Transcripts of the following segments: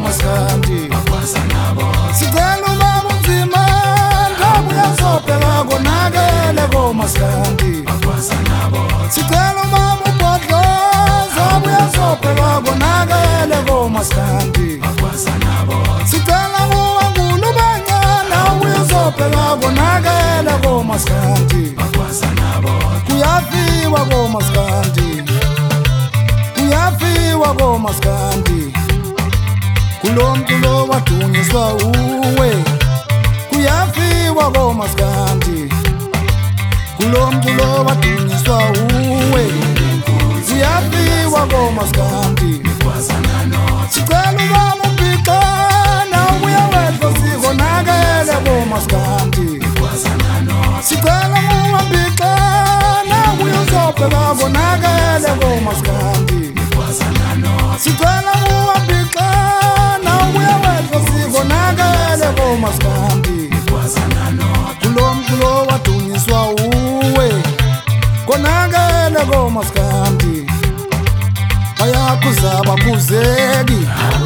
maskandi sicela ubaba unzima ndabuya sobheka konakele komaskandi sicela ubaba ubhodlo zabuya sobheka konakele komaskandi sicela uwangulu bancane ubuya sobheka konakele komaskandi kuyafiwa komaskandi kuyafiwa komaskandi kulomntu lo wadunyiswa uwe kuyafiwa komaskandi kulomntu lo wadunyiswa uwe kuyafiwa komaskandi sicela ubaba ubhixa nawubuya wedlo sikonakele komaskandi sicela ubabhixa nawubuya uzobheka konakele komaskandi sicela ubabhixa nawubuya wedlo sikonakele komaskandi kulomntu lo wadunyiswa uwe konakele komaskandi bayakuza bakuzeki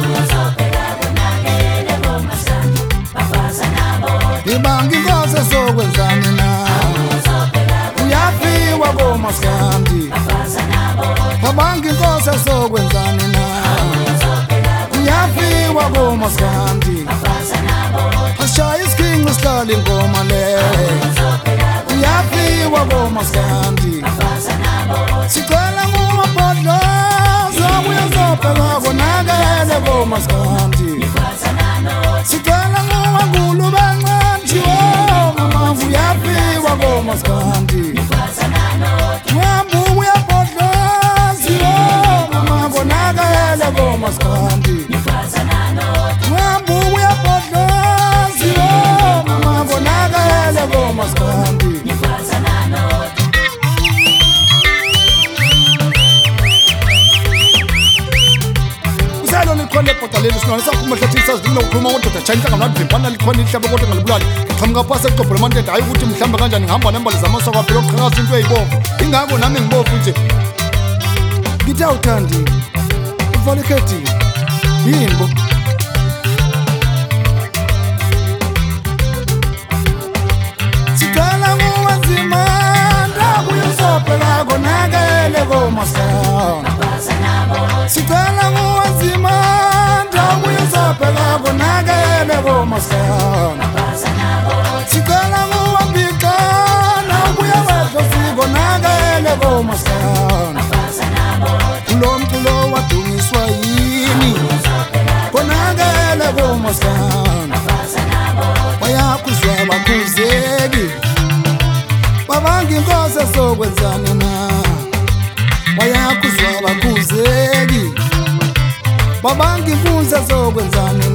ibanga inkosi ezokwenzani na kuyafiwa komaskandi babanga inkosi ezokwenzani na kuyafiwa komaskandi ashaya isikhinqi sihlala ingoma le kuyafiwa komaskandi sicela ngumabhodlo zabuya zobheka konakele komaskandi sicela ngumangulu bancane mama kuyafiwa komaskandi Mwambu uyabhodlo mama konakele komaskandi Mwambu uyabhodlo mama konakele komaskandi likhona ebhotaleni sinona sakumahlathi sazidlula ukukhuluma ngododa chayinhla ngamnadvimpana likhona ihlabe kodwa ngalibulali qhamuka phasi eqobho lamantende hayi ukuthi mhlawumbe kanjani ngihamba nembali zamasoko phela oqhakaza into eyibovu ingako nami ngibovu nje ngithi awuthandi uvalekhethi yini bo sicela nguwazima ndabuya uzobheka konakele komaskandi sicela nguwazima ndabuya uzobheka konakele komaskandi sicela nguwabhixa nawubuya wedlo sikonakele komaskandi kulomntu lo wadunyiswa yini konakele komaskandi bayakuzwa bakuzeki babanga inkosi ezokwenzani na bayakuzwa bakuzeki babanga impunzi ezokwenzani